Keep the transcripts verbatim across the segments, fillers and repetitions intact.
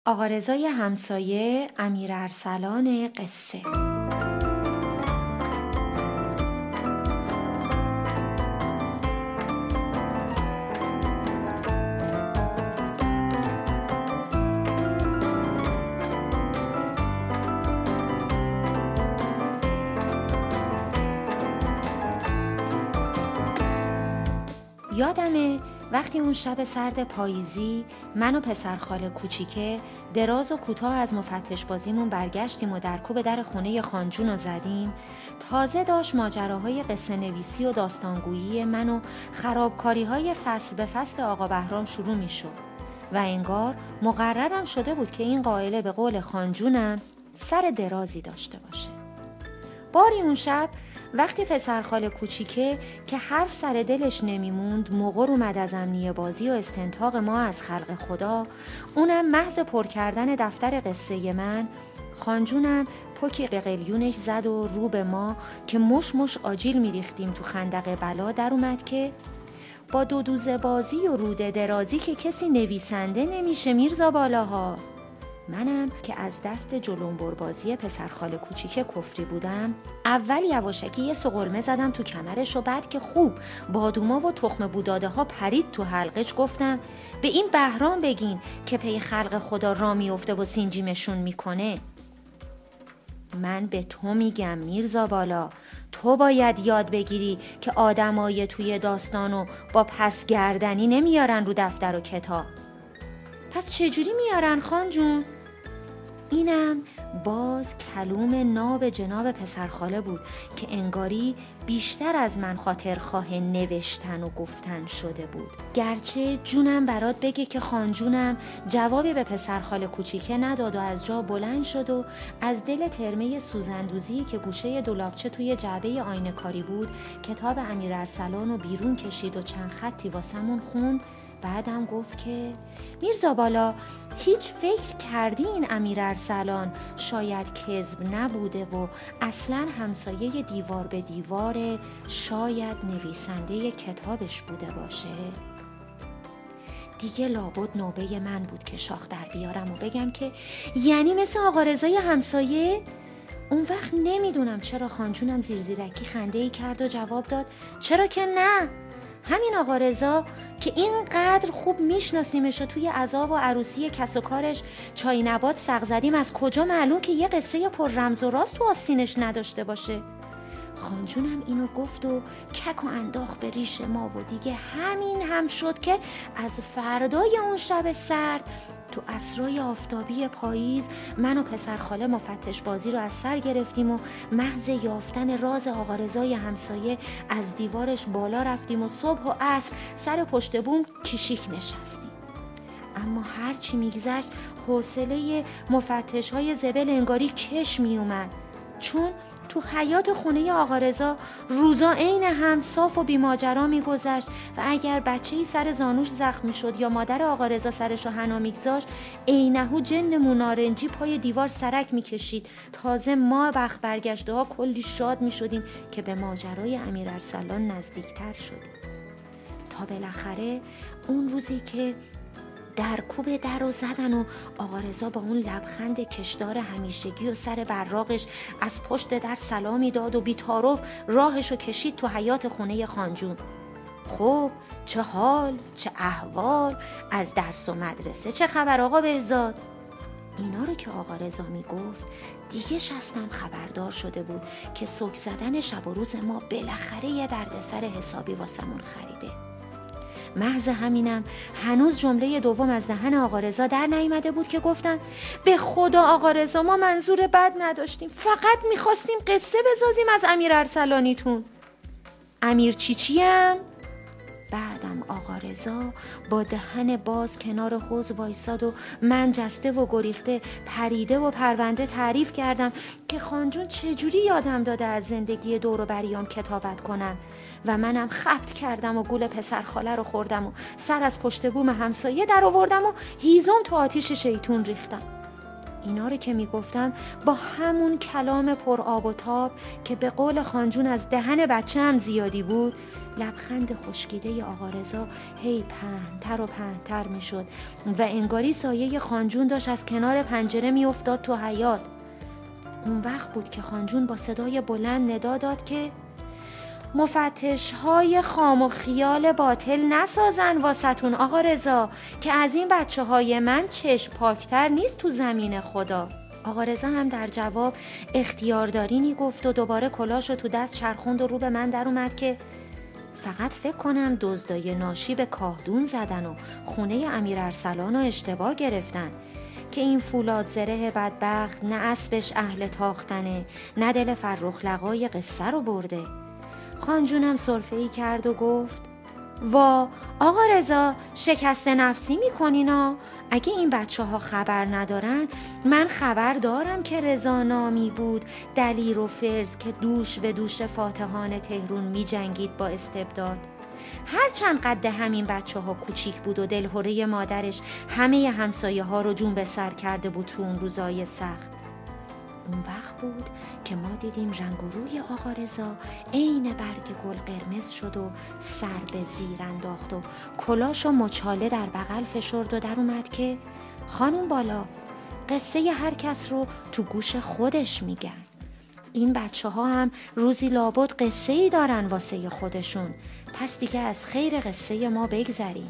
آقا رضای همسایه، امیر ارسلان قصه. یادمه وقتی اون شب سرد پاییزی من و پسرخاله کوچیکه دراز و کوتاه از مفتش بازیمون برگشتیم و در کوب در خونه خانجون رو زدیم، تازه داشت ماجراهای قصه نویسی و داستانگویی من و خرابکاری های فصل به فصل آقا بهرام شروع می شد و انگار مقررم شده بود که این قائله به قول خانجونم سر درازی داشته باشه. باری اون شب وقتی پسرخاله کوچیکه که حرف سر دلش نمیموند موقع اومد از امنیه بازی و استنتاق ما از خلق خدا، اونم محض پر کردن دفتر قصه من، خانجونم پوکی به قلیونش زد و رو به ما که مش مش آجیل میریختیم تو خندق بلا در اومد که با دو دوزه بازی و روده درازی که کسی نویسنده نمیشه میرزا بالاها. منم که از دست جلنبر بازی پسرخاله کوچیک کفری بودم، اول یواشکی یه سقلمه زدم تو کمرش و بعد که خوب بادوما و تخم بوداده ها پرید تو حلقش گفتم به این بهرام بگین که پی خلق خدا را میفته و سینجیمشون میکنه. من به تو میگم میرزا بالا، تو باید یاد بگیری که آدمای توی داستانو با پس گردنی نمیارن رو دفتر و کتاب. پس چجوری میارن خانجون؟ اینم باز کلوم ناب جناب پسرخاله بود که انگاری بیشتر از من خاطرخواه نوشتن و گفتن شده بود. گرچه جونم برات بگه که خانجونم جوابی به پسرخاله کوچیکه نداد و از جا بلند شد و از دل ترمه سوزندوزی که گوشه دولابچه توی جعبه آینه کاری بود کتاب امیر ارسلان رو بیرون کشید و چند خطی واسمون خوند. بعدم گفت که میرزا بالا، هیچ فکر کردی این امیر ارسلان شاید کذب نبوده و اصلا همسایه دیوار به دیوار، شاید نویسنده کتابش بوده باشه؟ دیگه لابد نوبه من بود که شاخ در بیارم و بگم که یعنی مثل آقا رضای همسایه؟ اون وقت نمیدونم چرا خانجونم زیر زیرکی خنده‌ای کرد و جواب داد چرا که نه، همین آقا رضا که اینقدر خوب میشناسیمش و توی عزا و عروسی کس و کارش چای نبات سق زدیم، از کجا معلوم که یه قصه پر رمز و راست تو آستینش نداشته باشه؟ خانجونم اینو گفت و کک و انداخت به ریش ما و دیگه همین هم شد که از فردای اون شب سرد تو عصرای آفتابی پاییز من و پسرخاله مفتش بازی رو از سر گرفتیم و محض یافتن راز آقا رضای همسایه از دیوارش بالا رفتیم و صبح و عصر سر پشت بوم کشیک نشستیم. اما هر چی میگذشت حوصله مفتش های زبل انگاری کش می اومد، چون تو حیاط خونه آقا رضا روزا عین هم صاف و بی‌ماجرا میگذشت و اگر بچه‌ای سر زانوش زخم میشد یا مادر آقا رضا سرشو حنا میگذاشت عینهو جن مونارنجی پای دیوار سرک میکشید. تازه ما بخت برگشته ها کلی شاد میشدیم که به ماجرای امیر ارسلان نزدیکتر شدیم، تا بالاخره اون روزی که در کوب در رو زدن و آقا رضا با اون لبخند کشدار همیشگی و سر براقش از پشت در سلامی داد و بی‌تعارف راهشو کشید تو حیاط خونه خانجون. خب چه حال، چه احوال، از درس و مدرسه چه خبر آقا بهزاد؟ اینا رو که آقا رضا میگفت دیگه شستم خبردار شده بود که سوک زدن شب و روز ما بالاخره یه دردسر حسابی واسمون خریده. محض همینم هنوز جمله دوم از دهن آقا رضا در نیامده بود که گفتم به خدا آقا رضا ما منظور بد نداشتیم، فقط میخواستیم قصه بسازیم از امیر ارسلانیتون. امیر چی چیم؟ بعدم آقا رضا با دهن باز کنار حوض وایساد و من جسته و گریخته پریده و پرونده تعریف کردم که خانجون چجوری یادم داده از زندگی دور و بریام کتابت کنم و منم خبط کردم و گول پسرخاله رو خوردم و سر از پشت بوم همسایه در آوردم و هیزم تو آتیش شیطون ریختم. اینا رو که میگفتم با همون کلام پر آب و تاب که به قول خانجون از دهن بچه هم زیادی بود، لبخند خشکیده آقا رضا هی پهن‌تر و پهن‌تر میشد و انگاری سایه خانجون داشت از کنار پنجره میافتاد تو حیاط. اون وقت بود که خانجون با صدای بلند ندا داد که مفتش های خام و خیال باطل نسازن واسطون آقا رضا، که از این بچه های من چشم پاکتر نیست تو زمین خدا. آقا رضا هم در جواب اختیاردارینی گفت و دوباره کلاشو تو دست چرخوند و رو به من در اومد که فقط فکر کنم دزدای ناشی به کاهدون زدن و خونه امیر ارسلان رو اشتباه گرفتن، که این فولاد زره بدبخت نه اسبش اهل تاختنه نه دل فرخ لقای قصه رو برده. خانجونم سرفه‌ای کرد و گفت وا آقا رضا شکست نفسی میکنینا. اگه این بچه ها خبر ندارن، من خبر دارم که رضا نامی بود دلیر و فرز که دوش به دوش فاتحان تهرون می جنگید با استبداد. هرچند قد همین بچه ها کوچیک بود و دلهوره مادرش همه همسایه ها رو جون به سر کرده بود تو اون روزای سخت. اون وقت بود که ما دیدیم رنگ و روی آقا رضا عین برگ گل قرمز شد و سر به زیر انداخت و کلاش و مچاله در بغل فشرد و در اومد که خانم بالا، قصه هر کس رو تو گوش خودش میگن. این بچه ها هم روزی لابد قصه ای دارن واسه خودشون، پس دیگه از خیر قصه ما بگذریم.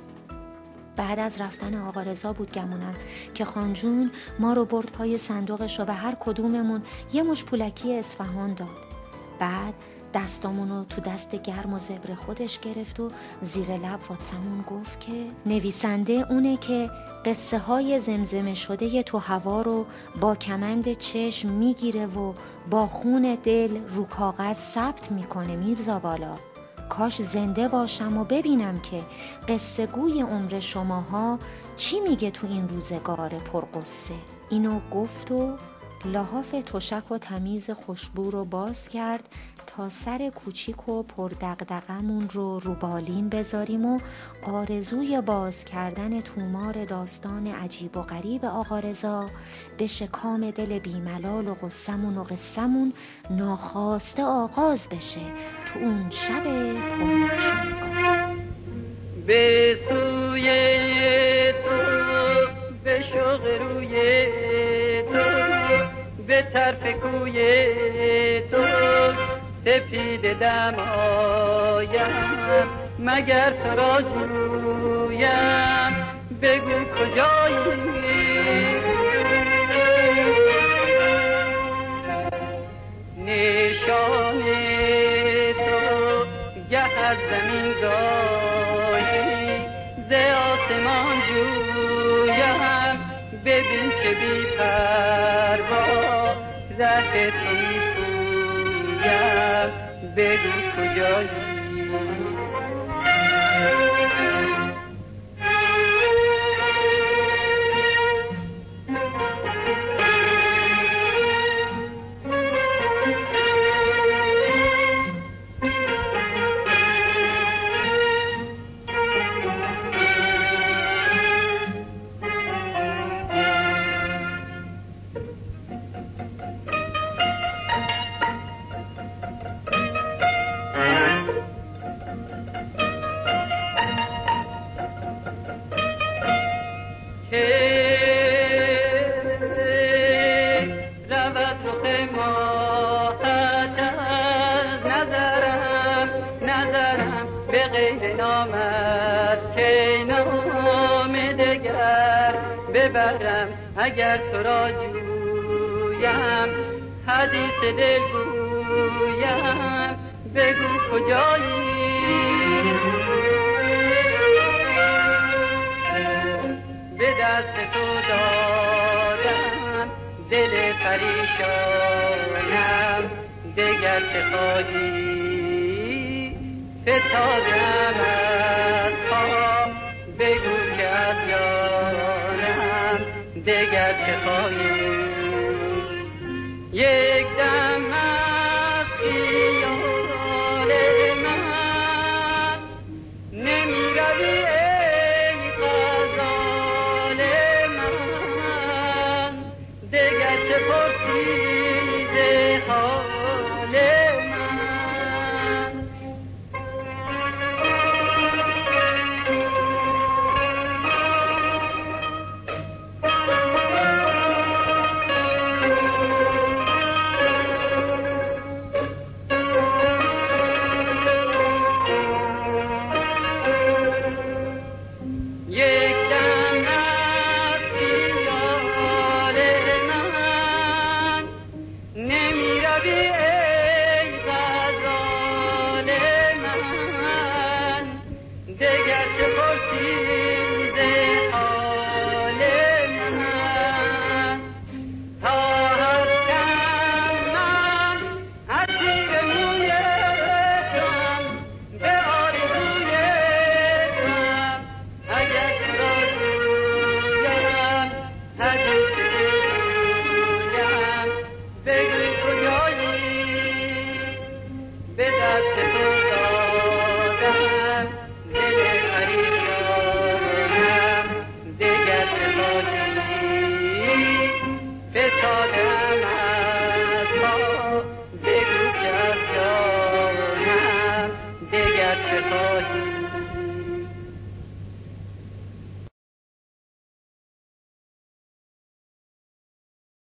بعد از رفتن آقا رضا بود گمونم که خانجون ما رو برد پای صندوقش و به هر کدوممون یه مش پولکی اصفهان داد. بعد دستامونو تو دست گرم و زبر خودش گرفت و زیر لب واسمون گفت که نویسنده اونه که قصه های زمزمه شده تو هوا رو با کمند چشم میگیره و با خون دل رو کاغذ ثبت میکنه. میرزا بالا، کاش زنده باشم و ببینم که قصه گوی عمر شماها چی میگه تو این روزگار پرقصه. اینو گفت و لحاف تشک و تمیز خوشبو رو باز کرد تا سر کوچیک و پردغدغمون رو رو بالین بذاریم و آرزوی باز کردن تومار داستان عجیب و غریب آقا رضا به شکام دل بیملال و قصمون و قصمون ناخواسته آغاز بشه تو اون شب پرنقش و نگار. به سوی تو، به شوق روی تو، به طرف کوی تو سپید دم آیم، مگر تو را جویم بگو کجایی. نشان تو گه از زمین گاهی ز آسمان جویم، ببین چه بی پروا ره تو می پویم بگو کجایی. اگر تو را جویم حدیث دل گویم بگو کجایی. به دست تو دادم دل پریشانم، دگر چه خواهی فتادم از پا بگو که از یارم دگر چه خواهی. یک دم از خیال من نمی روی ای غزال من، چه خواهی